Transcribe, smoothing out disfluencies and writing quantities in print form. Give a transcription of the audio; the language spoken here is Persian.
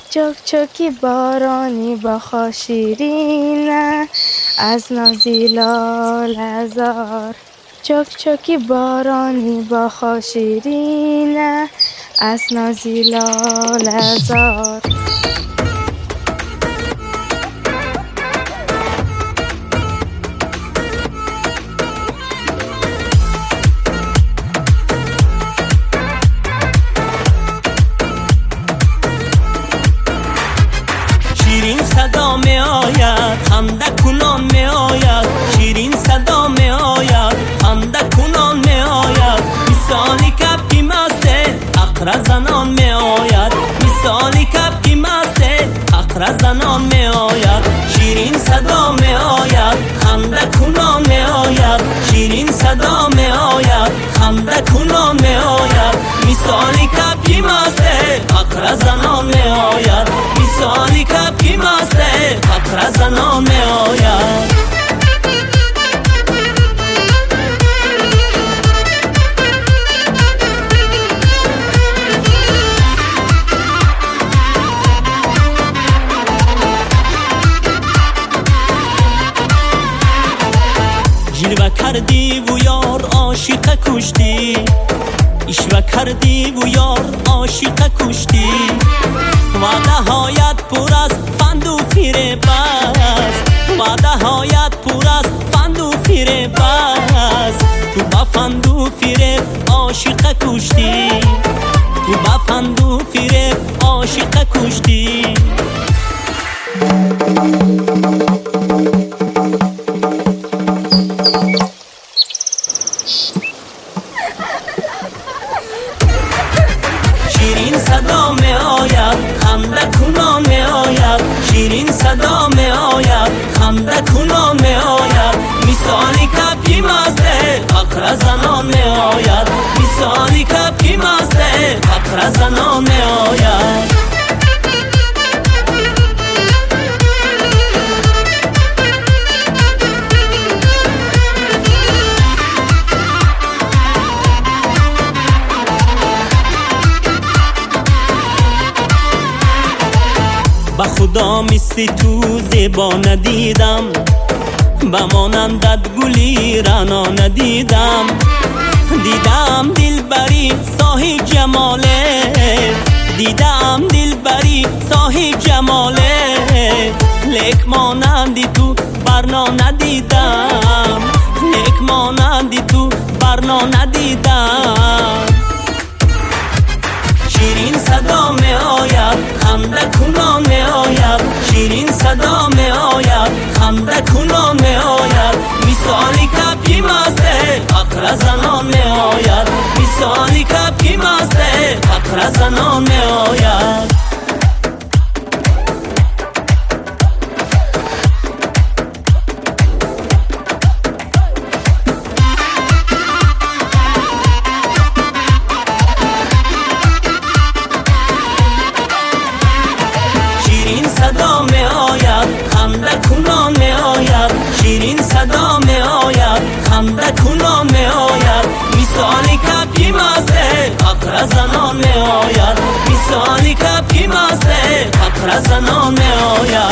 چک چکی بارانی با شیرینه از نازی لال هزار. چک چکی بارانی با شیرینه از نازی لال هزار. شیرین صدا می آید خنده کنان می آید، شیرین صدا می آید خنده کنان می آید. مثالی کبکی مسته اقرا زنان می آید، مثالی کبکی مسته اقرا زنان می آید. شیرین صدا می آید خنده کنان می آید، شیرین صدا می آید خنده کنان می آید. مثالی کبکی مسته اقرا زنان می آید، مثالی کبکی مسته اقرا زنان می آید. جلوه کردی و یار عاشق کشتی، اشوه کردی و یار عاشق کشتی. وعده هایت پر از فند و فریب است، وعده هایت پر از فند و فریب است. تو با فند و فریب عاشق کشتی، تو با فند و فریب عاشق کشتی. شیرین صدا می آید خنده کنان می آید، شیرین صدا می آید خنده کنان می آید. مثالی کبکی مسته اقرا زنان می آید، مثالی کبکی مسته اقرا زنان می آید. با خدا مثل تو زیبا ندیدم، با مانندت گلی رنا ندیدم. دیدم دلبری صاحب جماله، دیدم دلبری صاحب جماله. لیک مانندی تو برنا ندیدم، لیک مانندی تو برنا ندیدم. شیرین صدا می آید خنده کنان می آید، شیرین صدا می آید خنده کنان می آید. مثالی کبکی مسته اقرا زنان می آید، مثالی کبکی مسته اقرا زنان می آید. صدا می آید خنده کنان می آید، شیرین صدا می آید خنده کنان می آید. مثالی کبکی مسته اقرا زنان می آید، مثالی کبکی مسته اقرا زنان می آید.